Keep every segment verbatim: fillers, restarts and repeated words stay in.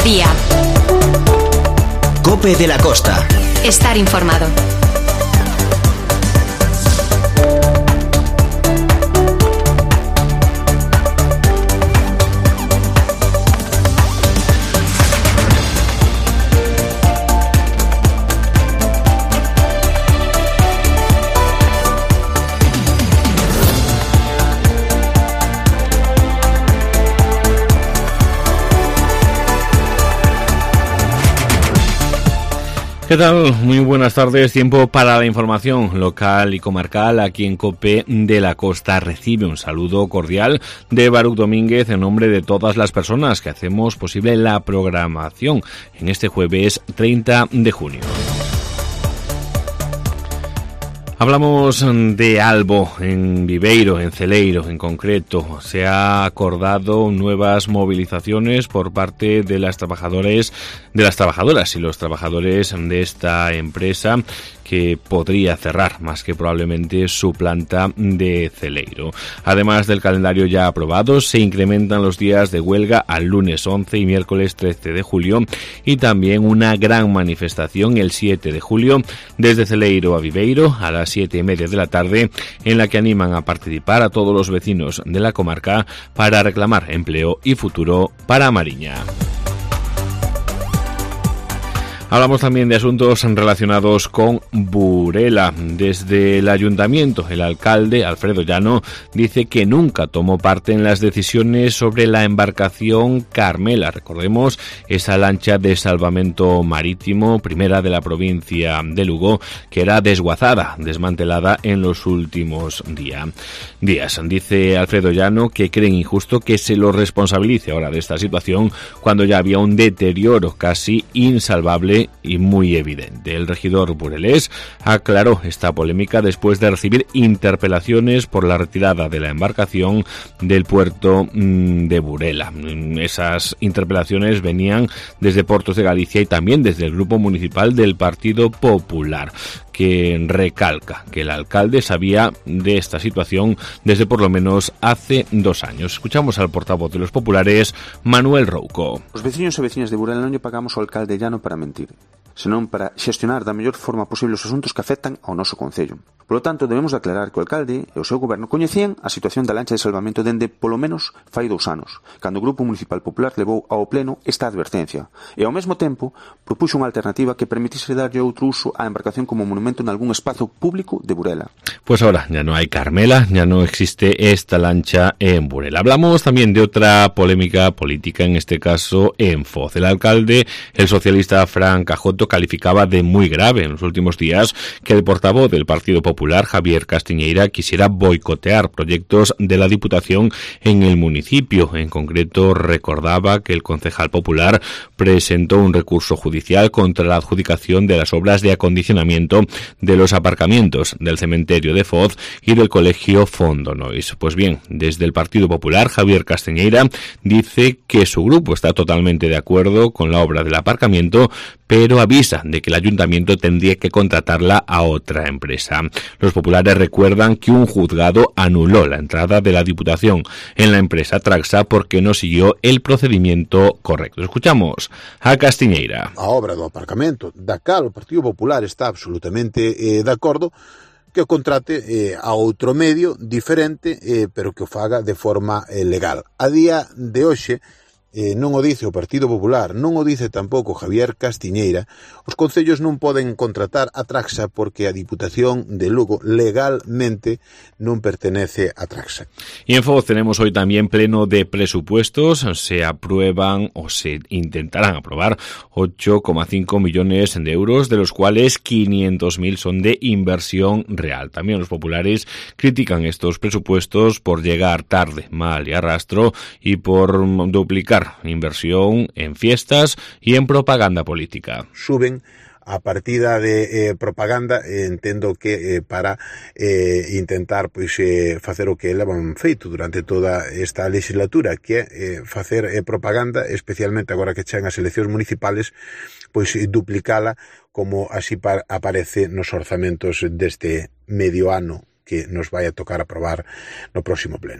Día. COPE de la Costa. Estar informado. ¿Qué tal? Muy buenas tardes. Tiempo para la información local y comarcal aquí en COPE de la Costa. Recibe un saludo cordial de Baruch Domínguez en nombre de todas las personas que hacemos posible la programación en este jueves treinta de junio. Hablamos de Albo, en Viveiro, en Celeiro en concreto. Se ha acordado nuevas movilizaciones por parte de las trabajadores, de las trabajadoras y los trabajadores de esta empresa que podría cerrar más que probablemente su planta de Celeiro. Además del calendario ya aprobado, se incrementan los días de huelga al lunes once y miércoles trece de julio y también una gran manifestación el siete de julio desde Celeiro a Viveiro a las siete y media de la tarde, en la que animan a participar a todos los vecinos de la comarca para reclamar empleo y futuro para Mariña. Hablamos también de asuntos relacionados con Burela. Desde el ayuntamiento, el alcalde, Alfredo Llano, dice que nunca tomó parte en las decisiones sobre la embarcación Carmela. Recordemos, esa lancha de salvamento marítimo, primera de la provincia de Lugo, que era desguazada, desmantelada en los últimos día, días. Dice Alfredo Llano que creen injusto que se lo responsabilice ahora de esta situación cuando ya había un deterioro casi insalvable y muy evidente. El regidor burelés aclaró esta polémica después de recibir interpelaciones por la retirada de la embarcación del puerto de Burela. Esas interpelaciones venían desde Portos de Galicia y también desde el grupo municipal del Partido Popular, que recalca que el alcalde sabía de esta situación desde por lo menos hace dos años. Escuchamos al portavoz de los populares, Manuel Rouco. Os veciños e veciñas de Burela non lle pagamos ao alcalde Llano para mentir, senón para xestionar da mellor forma posible os asuntos que afectan ao noso concello. Polo tanto, debemos aclarar que o alcalde e o seu goberno coñecían a situación da lancha de salvamento dende polo menos fai dous anos, cando o Grupo Municipal Popular levou ao pleno esta advertencia e ao mesmo tempo propuxo unha alternativa que permitise darlle outro uso á embarcación como monumento en algún espazo público de Burela. Pues ahora ya no hay Carmela, ya no existe esta lancha en Burela. Hablamos también de otra polémica política, en este caso en Foz. El alcalde, el socialista Fran Cajoto, calificaba de muy grave en los últimos días que el portavoz del Partido Popular, Javier Castiñeira, quisiera boicotear proyectos de la Diputación en el municipio. En concreto, recordaba que el concejal popular presentó un recurso judicial contra la adjudicación de las obras de acondicionamiento de los aparcamientos del cementerio de Foz y del colegio Fondonois. Pues bien, desde el Partido Popular, Javier Castiñeira dice que su grupo está totalmente de acuerdo con la obra del aparcamiento, pero avisa de que el ayuntamiento tendría que contratarla a otra empresa. Los populares recuerdan que un juzgado anuló la entrada de la Diputación en la empresa Traxa porque no siguió el procedimiento correcto. Escuchamos a Castiñeira. A obra do aparcamento, da cal o Partido Popular está absolutamente eh, de acordo, que o contrate eh, a outro medio diferente, eh, pero que o faga de forma eh, legal. A día de hoxe, eh, non o dice o Partido Popular, non o dice tampouco Javier Castiñeira, os concellos non poden contratar a Traxa porque a Diputación de Lugo legalmente non pertenece a Traxa. Y en Foz tenemos hoy también pleno de presupuestos. Se aprueban o se intentarán aprobar ocho coma cinco millones de euros, de los cuales quinientos mil son de inversión real. También los populares critican estos presupuestos por llegar tarde, mal y a rastro y por duplicar inversión en fiestas y en propaganda política. Suben a partida de eh, propaganda, eh, entendo que eh, para eh, intentar pois eh, facer o que levan feito durante toda esta legislatura, que é eh, facer eh, propaganda, especialmente agora que chegan as eleccións municipales, pois eh, duplicala como así par- aparece nos orzamentos deste medio ano que nos vai a tocar aprobar no próximo pleno.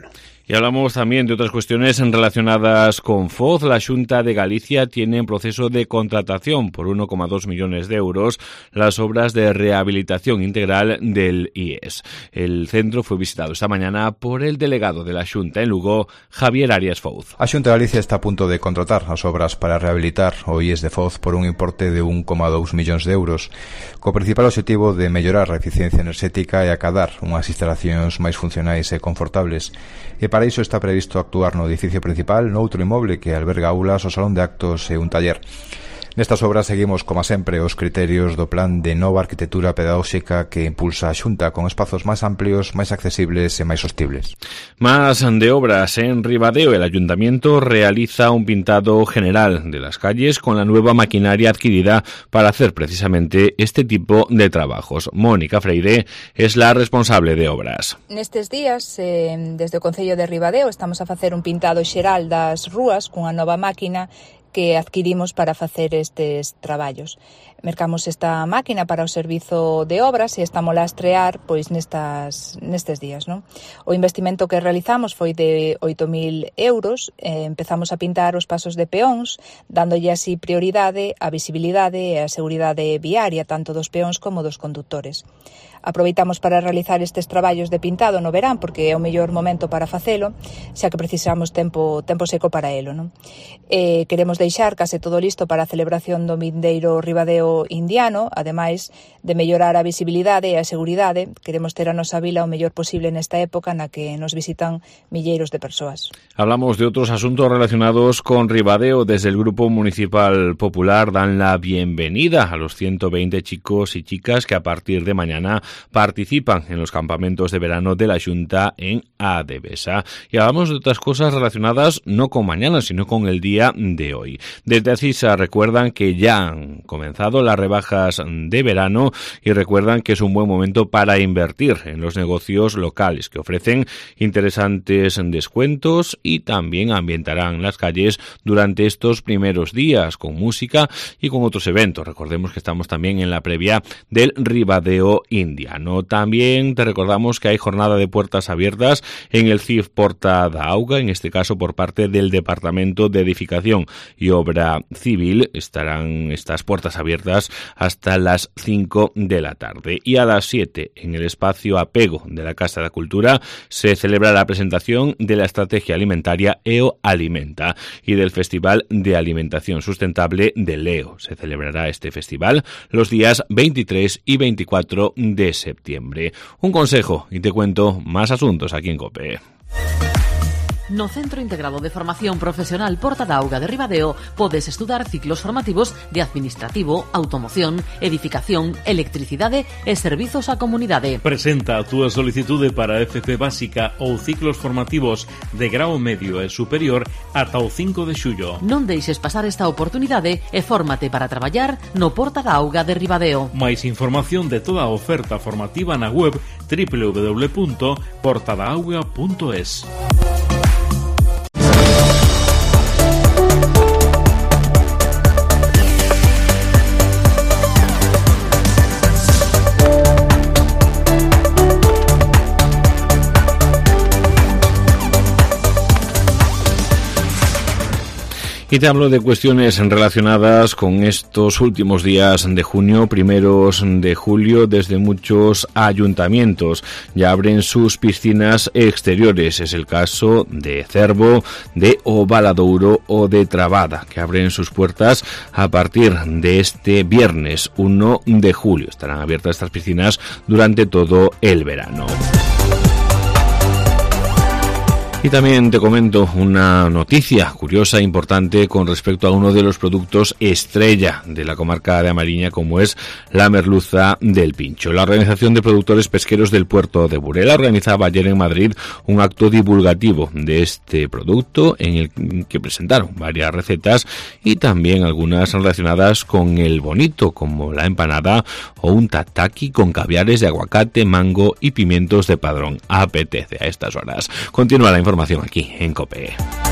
Y hablamos también de otras cuestiones relacionadas con Foz. La Xunta de Galicia tiene en proceso de contratación por uno coma dos millones de euros las obras de rehabilitación integral del I E S. El centro fue visitado esta mañana por el delegado de la Xunta en Lugo, Javier Arias Fouz. A Xunta de Galicia está a punto de contratar as obras para rehabilitar o I E S de Foz por un importe de un coma dos millóns de euros, co principal objetivo de mellorar a eficiencia enerxética e acadar unhas instalacións máis funcionais e confortables. E para iso está previsto actuar no edificio principal, noutro inmoble que alberga aulas, o salón de actos e un taller. Nestas obras seguimos, como sempre, os criterios do plan de nova arquitectura pedagóxica que impulsa a Xunta, con espazos máis amplios, máis accesibles e máis sostibles. Más de obras en Ribadeo. El Ayuntamiento realiza un pintado general de las calles con la nueva maquinaria adquirida para hacer precisamente este tipo de trabajos. Mónica Freire es la responsable de obras. Nestes días, eh, desde o Concello de Ribadeo, estamos a facer un pintado xeral das rúas cunha nova máquina que adquirimos para facer estes traballos. Mercamos esta máquina para o servizo de obras e estamos a estrear pois nestas, nestes días, non? O investimento que realizamos foi de oito mil euros, eh, empezamos a pintar os pasos de peóns, dándolle así prioridade á visibilidade e á seguridade viaria, tanto dos peóns como dos condutores. Aproveitamos para realizar estes traballos de pintado no verán, porque é o mellor momento para facelo, xa que precisamos tempo tempo seco para elo, non? Eh, queremos deixar case todo listo para a celebración do vindeiro Ribadeo indiano, ademais de mellorar a visibilidade e a seguridade. Queremos ter a nosa vila o mellor posible nesta época na que nos visitan milleiros de persoas. Hablamos de otros asuntos relacionados con Ribadeo. Desde el Grupo Municipal Popular dan la bienvenida a los ciento veinte chicos y chicas que a partir de mañana participan en los campamentos de verano de la Xunta en Adevesa. Y hablamos de otras cosas relacionadas no con mañana, sino con el día de hoy. Desde Acisa recuerdan que ya han comenzado las rebajas de verano y recuerdan que es un buen momento para invertir en los negocios locales que ofrecen interesantes descuentos y también ambientarán las calles durante estos primeros días con música y con otros eventos. Recordemos que estamos también en la previa del Ribadeo Indiano. También te recordamos que hay jornada de puertas abiertas en el C I F Porta da Auga, en este caso por parte del Departamento de Edificación y Obra Civil. Estarán estas puertas abiertas hasta las cinco de la tarde. Y a las siete, en el espacio Apego de la Casa de la Cultura, se celebra la presentación de la estrategia alimentaria E O Alimenta y del Festival de Alimentación Sustentable de Leo. Se celebrará este festival los días veintitrés y veinticuatro de septiembre. Un consejo y te cuento más asuntos aquí en COPE. No Centro Integrado de Formación Profesional Porta da Auga de Ribadeo podes estudar ciclos formativos de Administrativo, Automoción, Edificación, Electricidade e Servizos á Comunidade. Presenta a túa solicitude para F P básica ou ciclos formativos de grao medio e superior ata o cinco de xullo. Non deixes pasar esta oportunidade e fórmate para traballar no Porta da Auga de Ribadeo. Mais información de toda a oferta formativa na web doble u doble u doble u punto porta da auga punto es. Y te hablo de cuestiones relacionadas con estos últimos días de junio, primeros de julio. Desde muchos ayuntamientos ya abren sus piscinas exteriores. Es el caso de Cervo, de Ovaladouro o de Trabada, que abren sus puertas a partir de este viernes uno de julio. Estarán abiertas estas piscinas durante todo el verano. Y también te comento una noticia curiosa, importante, con respecto a uno de los productos estrella de la comarca de Amariña, como es la merluza del Pincho. La Organización de Productores Pesqueros del Puerto de Burela organizaba ayer en Madrid un acto divulgativo de este producto en el que presentaron varias recetas y también algunas relacionadas con el bonito, como la empanada o un tataki con caviares de aguacate, mango y pimientos de Padrón. Apetece a estas horas. Continúa la información aquí en COPE.